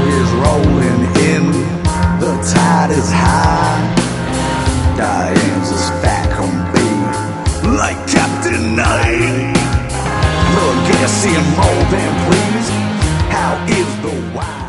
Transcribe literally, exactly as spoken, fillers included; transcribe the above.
is rolling in, the tide is high. Diane's as fat can be, like Captain Knight. Look, get to see him more than please. How is the wine?